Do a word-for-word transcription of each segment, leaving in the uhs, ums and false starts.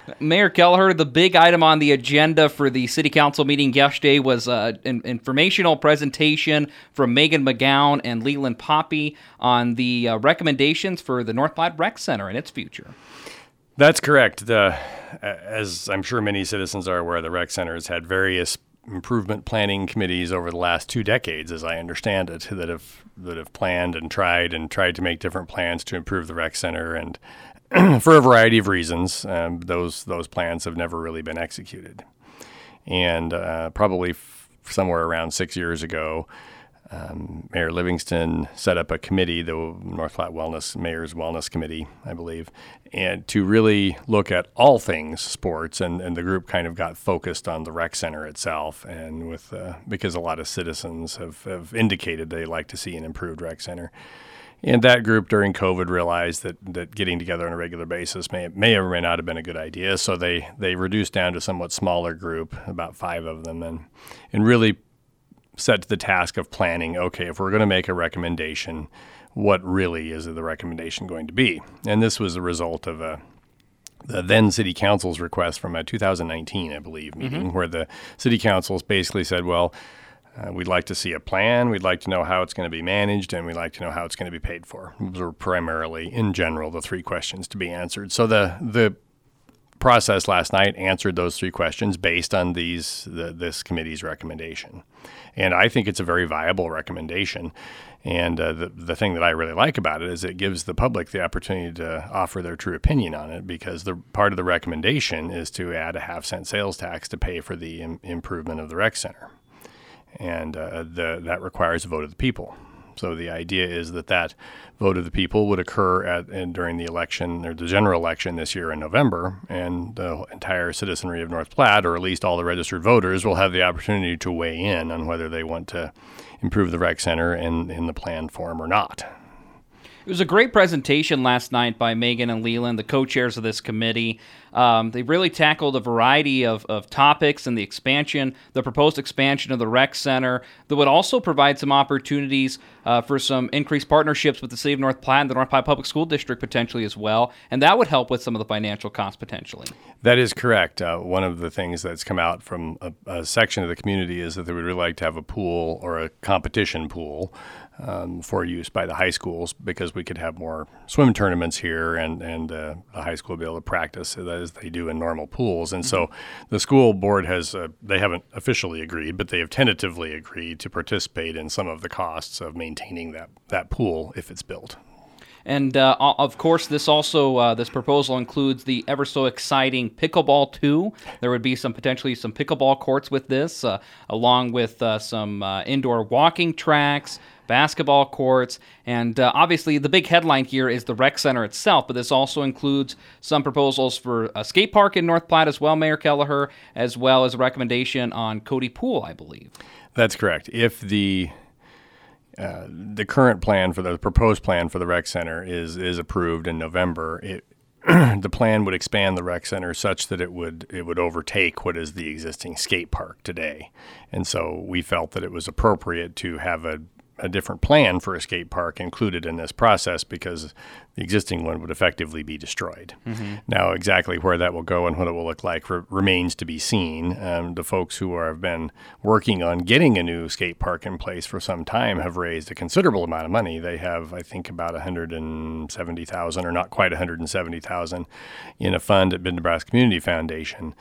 Mayor Kelleher, the big item on the agenda for the City Council meeting yesterday was uh, an informational presentation from Megan McGowan and Leland Poppy on the uh, recommendations for the North Platte Rec Center and its future. That's correct. The, as I'm sure many citizens are aware, the Rec Center has had various improvement planning committees over the last two decades, as I understand it, that have that have planned and tried and tried to make different plans to improve the Rec Center, and for a variety of reasons, um, those those plans have never really been executed. And uh, probably f- somewhere around six years ago, um, Mayor Livingston set up a committee, the North Platte Wellness Mayor's Wellness Committee, I believe, and to really look at all things sports. And, and the group kind of got focused on the rec center itself, and with uh, because a lot of citizens have, have indicated they like to see an improved rec center. And that group during COVID realized that, that getting together on a regular basis may may or may not have been a good idea. So they, they reduced down to a somewhat smaller group, about five of them, and and really set to the task of planning, okay, if we're going to make a recommendation, what really is the recommendation going to be? And this was a result of a the then City Council's request from a two thousand nineteen, I believe, meeting, mm-hmm. where the City Councils basically said, well, Uh, we'd like to see a plan. We'd like to know how it's going to be managed, and we'd like to know how it's going to be paid for. Those were primarily, in general, the three questions to be answered. So the the process last night answered those three questions based on these the, this committee's recommendation. And I think it's a very viable recommendation. And uh, the, the thing that I really like about it is it gives the public the opportunity to offer their true opinion on it, because the part of the recommendation is to add a half cent sales tax to pay for the im- improvement of the rec center. And uh, the, that requires a vote of the people. So the idea is that that vote of the people would occur at and during the election, or the general election this year in November, and the entire citizenry of North Platte, or at least all the registered voters, will have the opportunity to weigh in on whether they want to improve the rec center in, in the planned form or not. It was a great presentation last night by Megan and Leland, the co-chairs of this committee. Um, they really tackled a variety of, of topics and the expansion, the proposed expansion of the rec center, that would also provide some opportunities uh, for some increased partnerships with the City of North Platte and the North Platte Public School District potentially as well, and that would help with some of the financial costs potentially. That is correct. Uh, one of the things that's come out from a, a section of the community is that they would really like to have a pool or a competition pool Um, for use by the high schools, because we could have more swim tournaments here, and, and uh, the high school will be able to practice as they do in normal pools. And mm-hmm. so the school board has, uh, they haven't officially agreed, but they have tentatively agreed to participate in some of the costs of maintaining that, that pool if it's built. And uh, of course, this also uh, this proposal includes the ever so exciting pickleball two. There would be some potentially some pickleball courts with this, uh, along with uh, some uh, indoor walking tracks, basketball courts, and uh, obviously the big headline here is the rec center itself. But this also includes some proposals for a skate park in North Platte as well, Mayor Kelleher, as well as a recommendation on Cody Pool, I believe. That's correct. If the Uh, the current plan for the, the proposed plan for the rec center is is approved in November, it the plan would expand the rec center such that it would it would overtake what is the existing skate park today. And so we felt that it was appropriate to have a a different plan for a skate park included in this process, because the existing one would effectively be destroyed. Mm-hmm. Now, exactly where that will go and what it will look like re- remains to be seen. Um, the folks who are, have been working on getting a new skate park in place for some time have raised a considerable amount of money. They have, I think, about one hundred seventy thousand dollars, or not quite one hundred seventy thousand dollars, in a fund at Mid-Nebraska Community Foundation.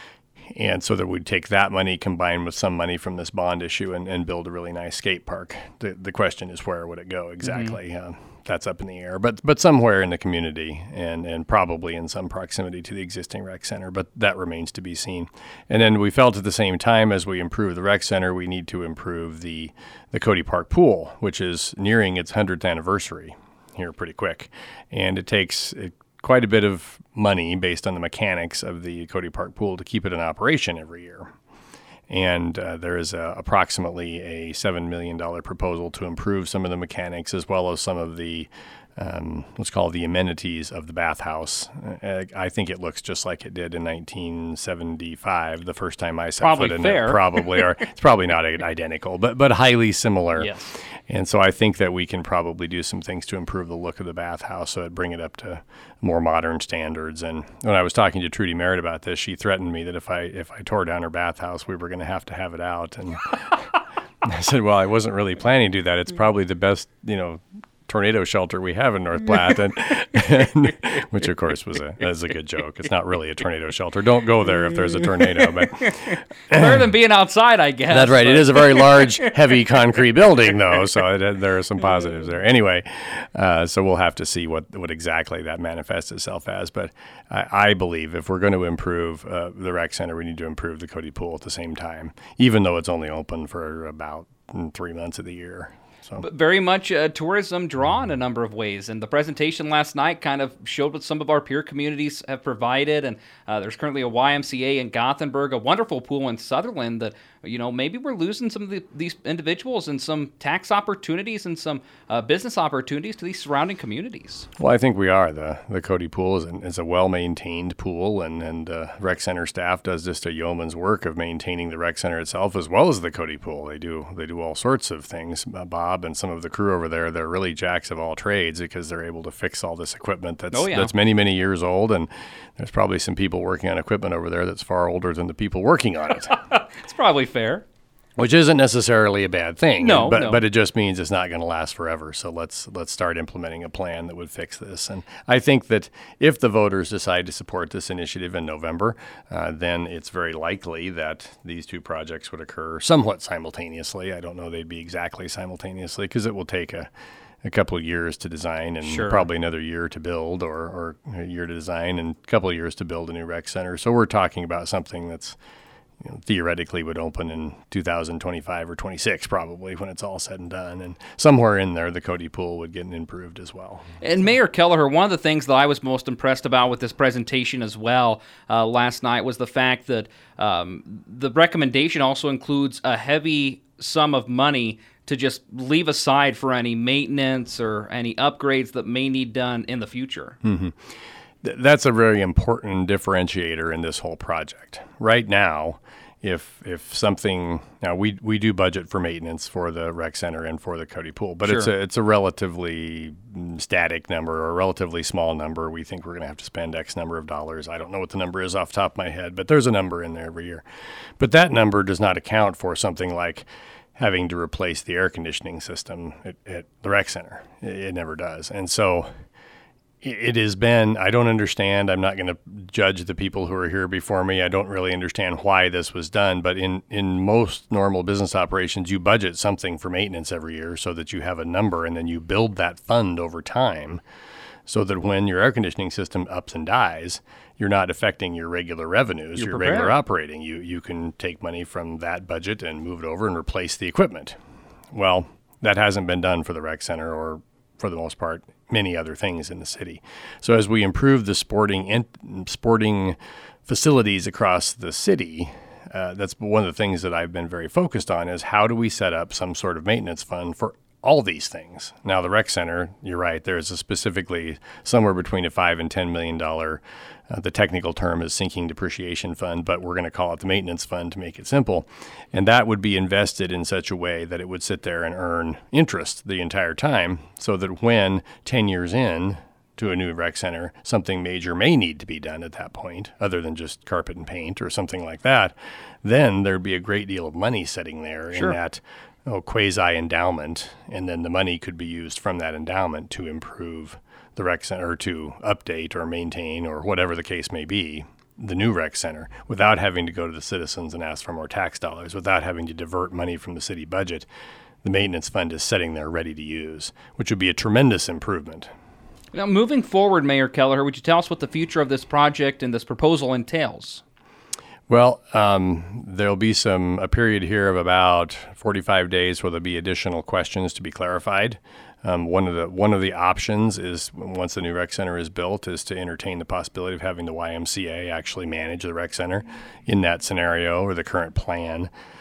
And so that we'd take that money combined with some money from this bond issue and, and build a really nice skate park. The the question is, where would it go exactly? Mm-hmm. Uh, that's up in the air, but but somewhere in the community, and, and probably in some proximity to the existing rec center, but that remains to be seen. And then we felt at the same time, as we improve the rec center, we need to improve the, the Cody Park pool, which is nearing its hundredth anniversary here pretty quick. And it takes... It, quite a bit of money based on the mechanics of the Cody Park pool to keep it in operation every year. And uh, there is a, approximately a seven million dollars proposal to improve some of the mechanics, as well as some of the um, let's call it the amenities of the bathhouse. Uh, I think it looks just like it did in nineteen seventy-five, the first time I set probably foot in fair. it. Probably, or it's probably not identical, but but highly similar. Yes. And so I think that we can probably do some things to improve the look of the bathhouse, so it'd bring it up to more modern standards. And when I was talking to Trudy Merritt about this, she threatened me that if I if I tore down her bathhouse, we were going to have to have it out. And I said, well, I wasn't really planning to do that. It's probably the best, you know, tornado shelter we have in North Platte, and, and which of course was a was a good joke. It's not really a tornado shelter. Don't go there if there's a tornado. But better than being outside, I guess. That's right. But. It is a very large, heavy concrete building, though, so it, there are some positives there. Anyway, uh, so we'll have to see what what exactly that manifests itself as. But I, I believe if we're going to improve uh, the rec center, we need to improve the Cody Pool at the same time, even though it's only open for about three months of the year. So. But very much a tourism draw in a number of ways. And the presentation last night kind of showed what some of our peer communities have provided. And uh, there's currently a Y M C A in Gothenburg, a wonderful pool in Sutherland that, you know, maybe we're losing some of the, these individuals and some tax opportunities and some uh, business opportunities to these surrounding communities. Well, I think we are. The the Cody Pool is, an, is a well-maintained pool, and, and uh, rec center staff does just a yeoman's work of maintaining the rec center itself as well as the Cody Pool. They do they do all sorts of things. Uh, Bob and some of the crew over there, they're really jacks of all trades because they're able to fix all this equipment that's oh, yeah. that's many, many years old, and there's probably some people working on equipment over there that's far older than the people working on it. It's probably fair. Which isn't necessarily a bad thing, no, but no. but it just means it's not going to last forever. So let's let's start implementing a plan that would fix this. And I think that if the voters decide to support this initiative in November, uh, then it's very likely that these two projects would occur somewhat simultaneously. I don't know they'd be exactly simultaneously because it will take a a couple of years to design and sure. probably another year to build, or, or a year to design and a couple of years to build a new rec center. So we're talking about something that's, you know, theoretically would open in two thousand twenty-five or twenty-six probably when it's all said and done. And somewhere in there, the Cody Pool would get improved as well. And Mayor Kelleher, one of the things that I was most impressed about with this presentation as well uh, last night was the fact that um, the recommendation also includes a heavy sum of money to just leave aside for any maintenance or any upgrades that may need done in the future. Mm-hmm. Th- that's a very important differentiator in this whole project. Right now, if if something now we we do budget for maintenance for the rec center and for the Cody Pool, but sure. it's a it's a relatively static number or a relatively small number. We think we're going to have to spend X number of dollars. I don't know what the number is off the top of my head, but there's a number in there every year. But that number does not account for something like having to replace the air conditioning system at, at the rec center. It, it never does. And so it, it has been, I don't understand. I'm not going to judge the people who are here before me. I don't really understand why this was done. But in, in most normal business operations, you budget something for maintenance every year so that you have a number and then you build that fund over time so that when your air conditioning system ups and dies, you're not affecting your regular revenues, You're your prepared. regular operating. You you can take money from that budget and move it over and replace the equipment. Well, that hasn't been done for the rec center or, for the most part, many other things in the city. So as we improve the sporting in, sporting facilities across the city, uh, that's one of the things that I've been very focused on is how do we set up some sort of maintenance fund for all these things. Now, the rec center, you're right, there's a specifically somewhere between a five and ten million dollar. Uh, the technical term is sinking depreciation fund, but we're going to call it the maintenance fund to make it simple. And that would be invested in such a way that it would sit there and earn interest the entire time, so that when ten years in to a new rec center, something major may need to be done at that point, other than just carpet and paint or something like that, then there'd be a great deal of money sitting there Sure. in that oh, quasi-endowment, and then the money could be used from that endowment to improve the rec center, or to update or maintain or whatever the case may be, the new rec center, without having to go to the citizens and ask for more tax dollars, without having to divert money from the city budget. The maintenance fund is sitting there ready to use, which would be a tremendous improvement. Now, moving forward, Mayor Kelleher, would you tell us what the future of this project and this proposal entails? Well, um, there'll be some a period here of about forty-five days where there'll be additional questions to be clarified. Um, one of the one of the options is, once the new rec center is built, is to entertain the possibility of having the Y M C A actually manage the rec center in that scenario or the current plan.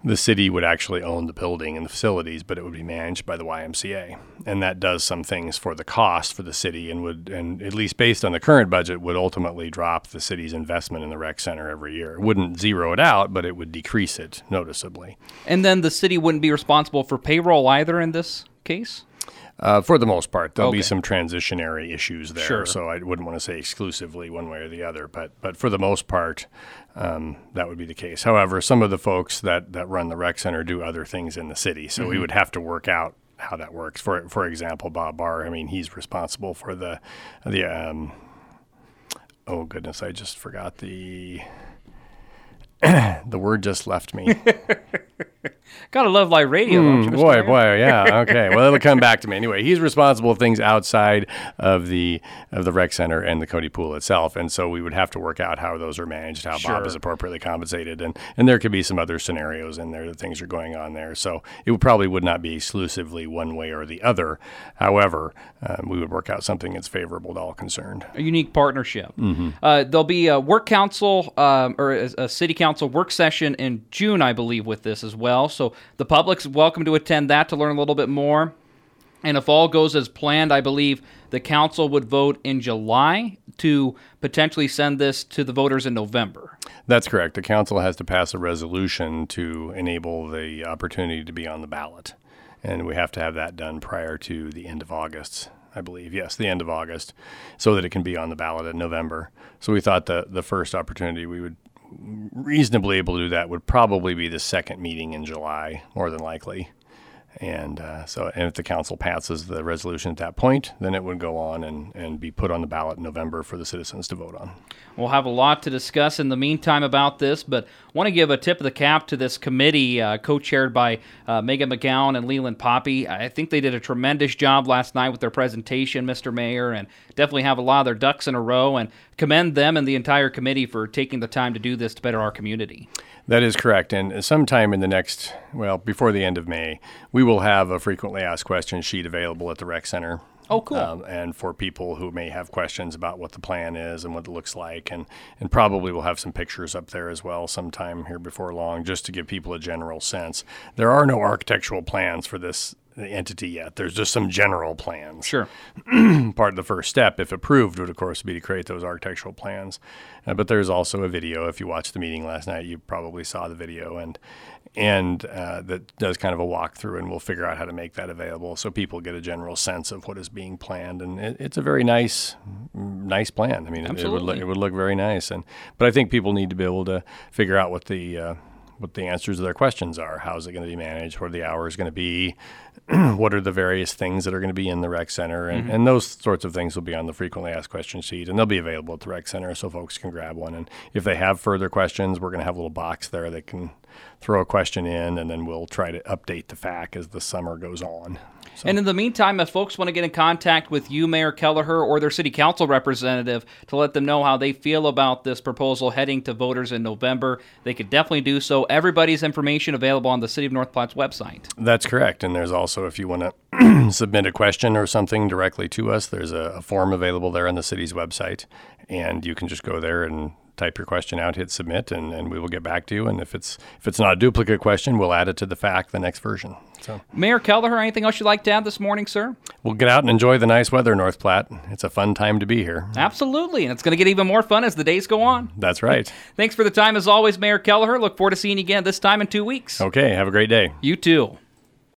the city would actually own the building and the facilities, but it would be managed by the Y M C A. And that does some things for the cost for the city and would, and at least based on the current budget, would ultimately drop the city's investment in the rec center every year. It wouldn't zero it out, but it would decrease it noticeably. And then the city wouldn't be responsible for payroll either in this case? Uh, for the most part, there'll Okay. be some transitionary issues there, Sure. so I wouldn't want to say exclusively one way or the other, but but for the most part, um, that would be the case. However, some of the folks that, that run the rec center do other things in the city, so mm-hmm. we would have to work out how that works. For for example, Bob Barr, I mean, he's responsible for the the um, oh goodness, I just forgot the the word just left me. Gotta love live radio, mm, don't you, Mister boy, Mayor? boy, yeah, okay. Well, it'll come back to me anyway. He's responsible for things outside of the of the rec center and the Cody Pool itself, and so we would have to work out how those are managed, how Sure. Bob is appropriately compensated, and and there could be some other scenarios in there that things are going on there. So it would probably would not be exclusively one way or the other. However, um, we would work out something that's favorable to all concerned. A unique partnership. Mm-hmm. Uh, there'll be a work council um, or a, a city council work session in June, I believe, with this as well. So the public's welcome to attend that to learn a little bit more. And if all goes as planned, I believe the council would vote in July to potentially send this to the voters in November. That's correct. The council has to pass a resolution to enable the opportunity to be on the ballot. And we have to have that done prior to the end of August, I believe. Yes, the end of August, so that it can be on the ballot in November. So we thought the, the first opportunity we would reasonably able to do that would probably be the second meeting in July, more than likely. And uh, so and if the council passes the resolution at that point, then it would go on and, and be put on the ballot in November for the citizens to vote on. We'll have a lot to discuss in the meantime about this, but want to give a tip of the cap to this committee uh, co-chaired by uh, Megan McGowan and Leland Poppy. I think they did a tremendous job last night with their presentation, Mister Mayor, and definitely have a lot of their ducks in a row, and commend them and the entire committee for taking the time to do this to better our community. That is correct. And sometime in the next, well, before the end of May, we will have a frequently asked questions sheet available at the rec center. Oh, cool. Um, and for people who may have questions about what the plan is and what it looks like. And, and probably we'll have some pictures up there as well sometime here before long, just to give people a general sense. There are no architectural plans for this entity yet. There's just some general plans. Sure. Part of the first step, if approved, would of course be to create those architectural plans. Uh, but there's also a video. If you watched the meeting last night, you probably saw the video, and and uh, that does kind of a walkthrough, and we'll figure out how to make that available so people get a general sense of what is being planned. And it, it's a very nice, nice plan. I mean, it, it would look, it would look very nice. And but I think people need to be able to figure out what the uh, what the answers to their questions are. How is it going to be managed? What are the hours going to be? What are the various things that are going to be in the rec center? And, mm-hmm. and those sorts of things will be on the frequently asked questions sheet, and they'll be available at the rec center so folks can grab one. And if they have further questions, we're going to have a little box there they can throw a question in, and then we'll try to update the F A Q as the summer goes on. So. And in the meantime, if folks want to get in contact with you, Mayor Kelleher, or their city council representative to let them know how they feel about this proposal heading to voters in November, they could definitely do so. Everybody's information available on the City of North Platte's website. That's correct. And there's also, if you want to submit a question or something directly to us, there's a, a form available there on the city's website. And you can just go there and type your question out, hit submit, and, and we will get back to you. And if it's if it's not a duplicate question, we'll add it to the F A Q, the next version. So, Mayor Kelleher, anything else you'd like to add this morning, sir? We'll get out and enjoy the nice weather, North Platte. It's a fun time to be here. Absolutely, and it's going to get even more fun as the days go on. That's right. Thanks for the time, as always, Mayor Kelleher. Look forward to seeing you again this time in two weeks. Okay, have a great day. You too.